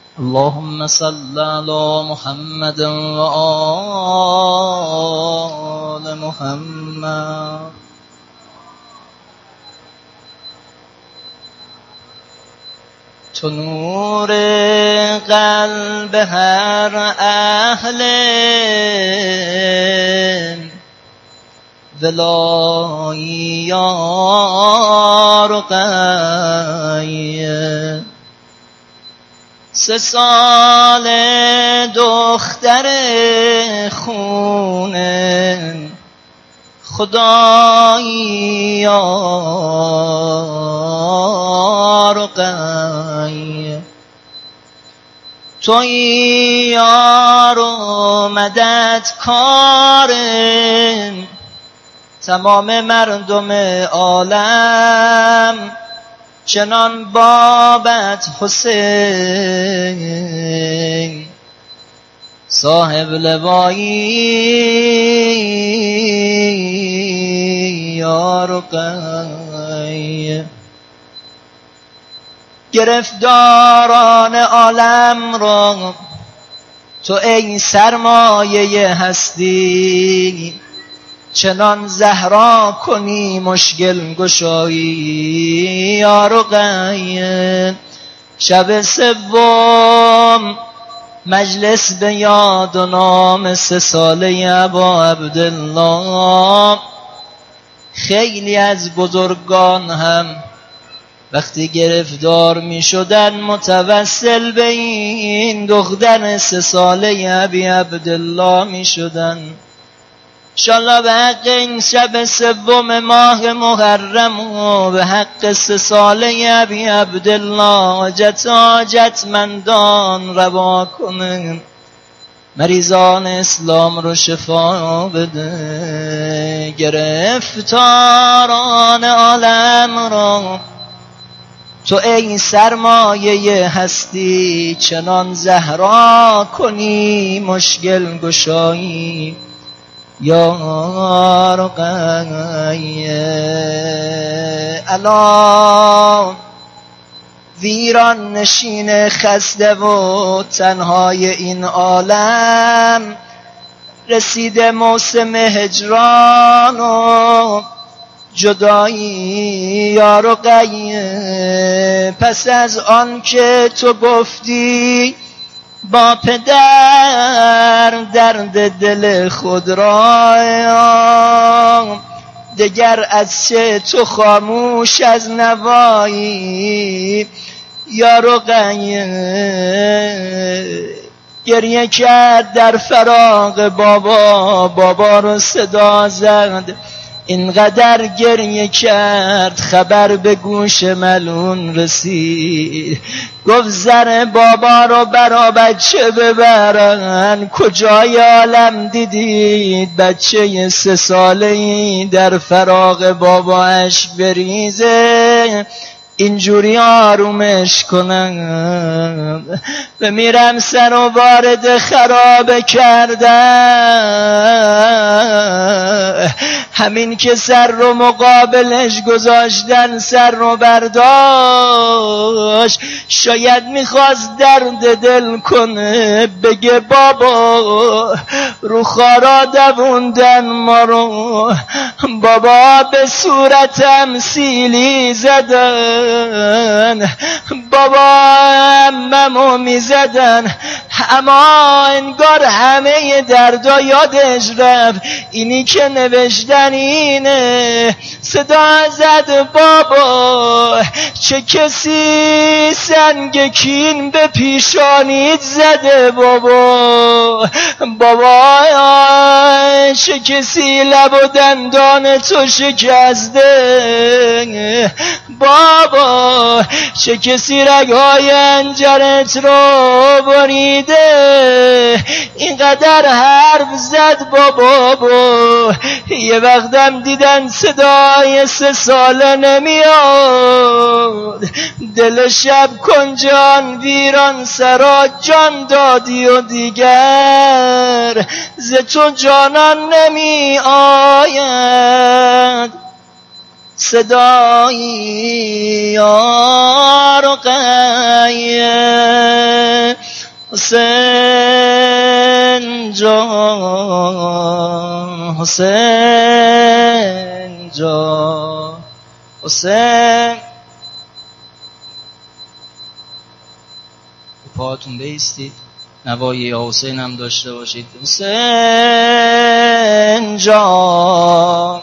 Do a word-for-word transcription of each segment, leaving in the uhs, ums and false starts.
اللهم صل على محمد و آل محمد. تو نور قلب هر اهل ولایی یا رقیه. سه سال دختر خونه خدایی یا رقیه. توی یار و مددکار تمام مردم عالم، چنان بابت حسین صاحب لوایی یا رقیه. گرفتاران عالم را تو ای سرمایه هستی، چنان زهرا کنی مشکل گشایی یا رقیه. شب سوم مجلس به یاد و نام سه ساله ابا عبدالله. خیلی از بزرگان هم وقتی گرفتار می شدن متوسل به این دختر سه ساله ابی عبدالله می شدن. انشالله به حق این شب سوم ماه محرم و به حق سه ساله ابی عبدالله حاجت حاجتمندان روا کنه، مریضان اسلام رو شفا بده. گرفتاران عالم را تو ای سرمایه هستی، چنان زهرا کنی مشکل گشایی یا رقیه. الا ویران نشین خسته و تنهای این عالم، رسیده موسم هجران و جدایی یا رقیه. پس از آن که تو گفتی با پدر درد دل خود را، دگر از چه تو خاموش از نوایی یا رقیه. گریه کرد در فراق بابا، بابا رو صدا زد، اینقدر گریه کرد خبر به گوش ملون رسید. گفت زر بابا رو برا بچه ببرن، کجای عالم دیدید بچه سه ساله‌ای در فراق بابا اشک بریزه اینجوری آرومش کنم. بمیرم سر و وارد خرابه کردن، همین که سر رو مقابلش گذاشتن سر رو برداشت. شاید میخواست درد دل کنه، بگه بابا رو خارا دووندن ما رو، بابا به صورتم سیلی زدن، بابا عممو میزدن، اما انگار همه دردا یادش رفت. اینی که نوشتن اینه، صدا زد بابا چه کسی سنگ کین به پیشانیت زده، بابا بابا چه کسی لب و دندان تو شکسته، بابا چه کسی رگهای انجرت رو بریده. اینقدر حرف زد بابا، یه وقتم دیدن صدای سه ساله نمیاد. دل شب کنجان ویران سرا جان دادی و دیگر ز تو جانان نمی آید صدایی یا رقیه. حسین جان حسین جان حسین پاهاتون بیستید نوای یا حسین هم داشته باشید. حسین جان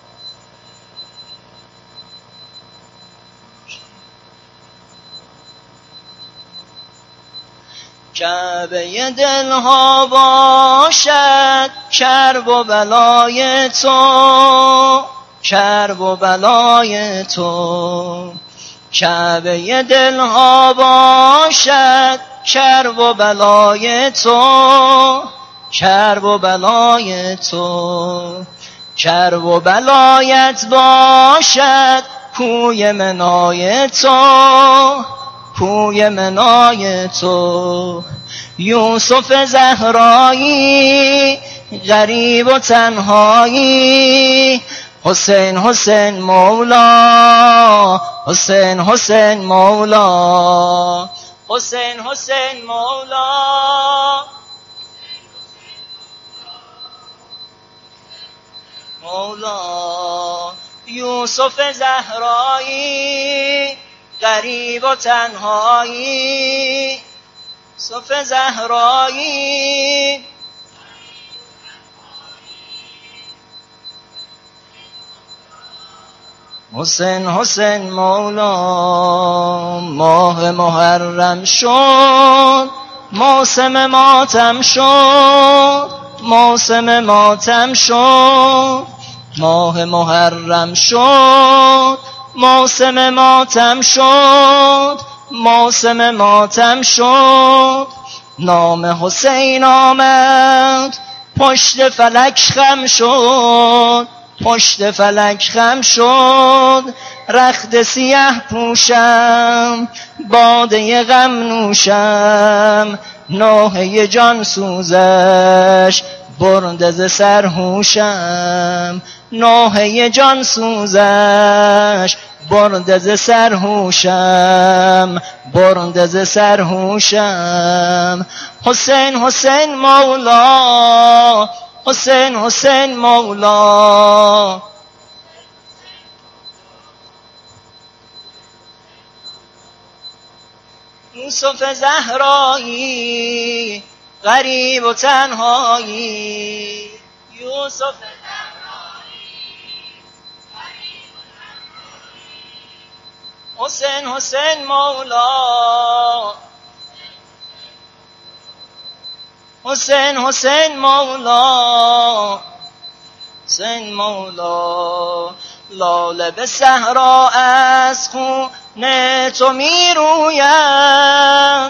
کعبه دلها باشد کرب و بلای تو، کرب و بلای تو. کعبه دلها باشد کرب و بلای تو، کرب و بلای تو. کرب و بلایت باشد کوی منای تو، کوی منای تو. یوسف زهرایی غریب و تنهایی، حسین حسین مولا، حسین حسین مولا، حسین حسین مولا، مولا. یوسف زهرایی غریب و تنهایی، یوسف زهرایی حسین حسین مولا. ماه محرم شد موسم ماتم شد، موسم ماتم شد. ماه محرم شد موسم ماتم شد، موسم ماتم شد. نام حسین آمد پشت فلک خم شد، پشت فلک خم شد. رخت سیه پوشم باده غم نوشم، نوحه جان سوزش برده ز سرهوشم، نوحه جان سوزش برده ز سرهوشم، برده ز سرهوشم. حسین حسین مولا، حسین حسین مولا. یوسف زهرایی غریب و تنهایی، یوسف حسین حسین مولا، حسین حسین مولا، حسین مولا. لاله به صحرا از خون تو می روید،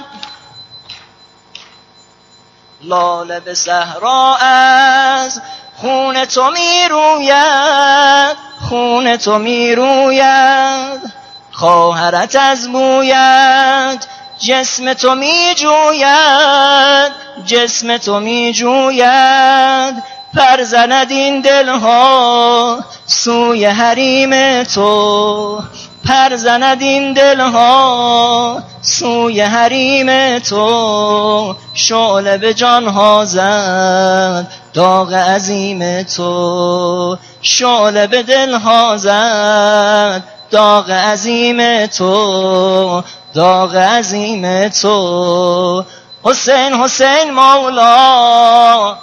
لاله به صحرا از خون تو می روید، خون تو می روید. خواهرت از بوید جسم تو می جوید، جسم تو می جوید. پر زند این دلها سوی حریم تو، پر زند این دلها سوی حریم تو. شعله به جانها زد داغ عظیم تو، شعله به دلها زد داغ عظیم تو، داغ عظیم تو. حسین حسین مولا،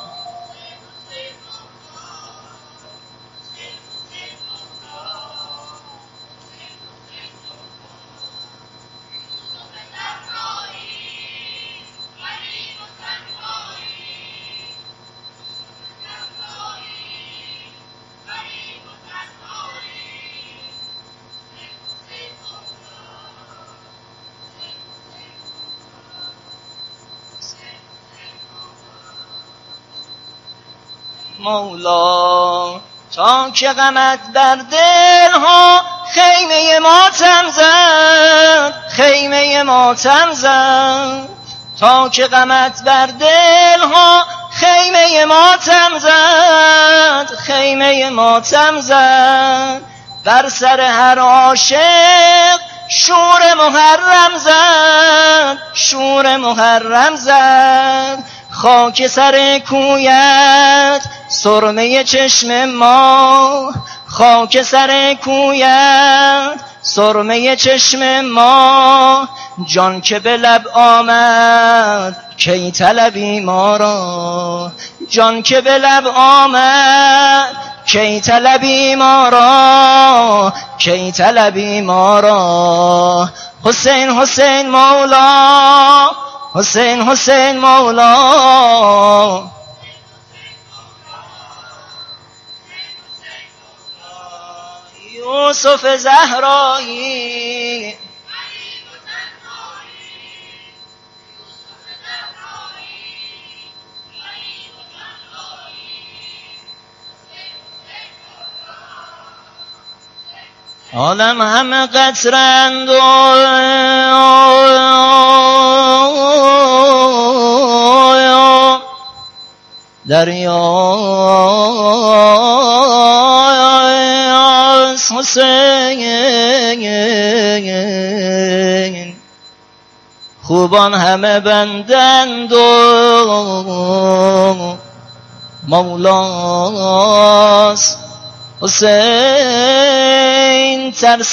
مولا. تا که غمت بر دلها خیمه ماتم زد، خیمه ماتم زد. تا که غمت بر دلها خیمه ماتم زد، خیمه ماتم زد. بر سر هر عاشق شور محرم زد، شور نور محرم زد، خاک سر کویت سرمه چشم ما، خاک سر کویت سرمه چشم ما. جان که به لب آمد کی طلبی ما را، جان که به لب آمد کی طلبی ما را، کی طلبی ما را. حسین حسین مولا، حسین حسین مولا. یوسف زهرایی عالم همه قطرند و دریاست حسین. خوبان همه بندند و مولاست حسین.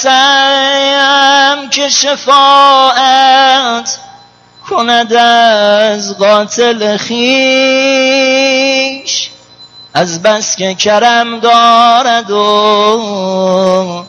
ترسم که شفاعت کند از قاتل خویش، از بس که کرم دارد و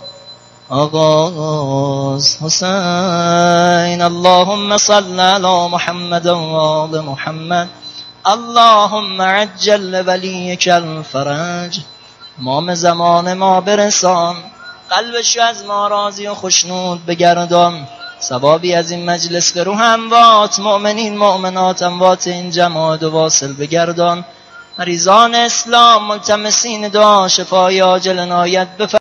آغاز حسین. اللهم صل علی محمد و آل محمد. اللهم عجل ولیک الفرج. امام زمان ما برسان، قلبش از ما راضی و خوشنود بگردان. ثوابی از این مجلس به روح اموات مؤمنین مؤمنات اموات این جماعت و واصل بگردان. مریضان اسلام ملتمسین دعا شفای عاجل عنایت بفرما.